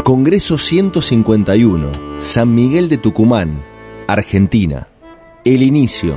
Congreso 151, San Miguel de Tucumán, Argentina. El inicio.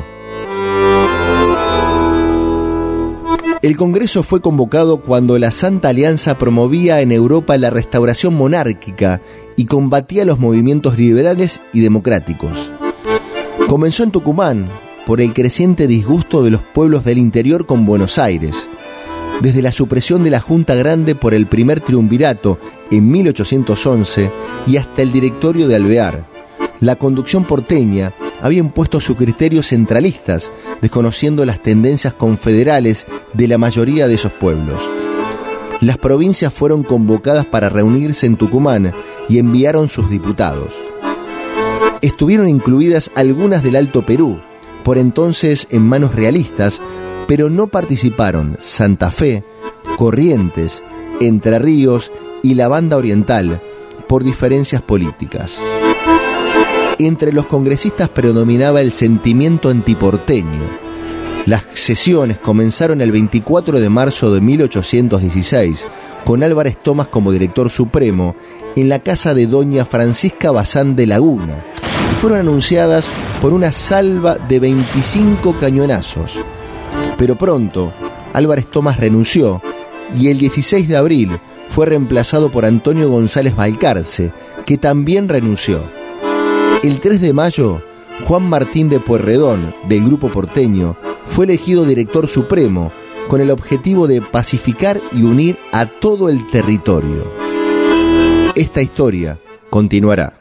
El Congreso fue convocado cuando la Santa Alianza promovía en Europa la restauración monárquica y combatía los movimientos liberales y democráticos. Comenzó en Tucumán por el creciente disgusto de los pueblos del interior con Buenos Aires. Desde la supresión de la Junta Grande por el primer triunvirato en 1811 y hasta el directorio de Alvear, la conducción porteña había impuesto sus criterios centralistas, desconociendo las tendencias confederales de la mayoría de esos pueblos. Las provincias fueron convocadas para reunirse en Tucumán y enviaron sus diputados. Estuvieron incluidas algunas del Alto Perú, por entonces en manos realistas, pero no participaron Santa Fe, Corrientes, Entre Ríos y la Banda Oriental por diferencias políticas. Entre los congresistas predominaba el sentimiento antiporteño. Las sesiones comenzaron el 24 de marzo de 1816, con Álvarez Thomas como director supremo, en la casa de doña Francisca Bazán de Laguna, y fueron anunciadas por una salva de 25 cañonazos. Pero pronto, Álvarez Thomas renunció y el 16 de abril fue reemplazado por Antonio González Balcarce, que también renunció. El 3 de mayo, Juan Martín de Pueyrredón, del Grupo Porteño, fue elegido director supremo con el objetivo de pacificar y unir a todo el territorio. Esta historia continuará.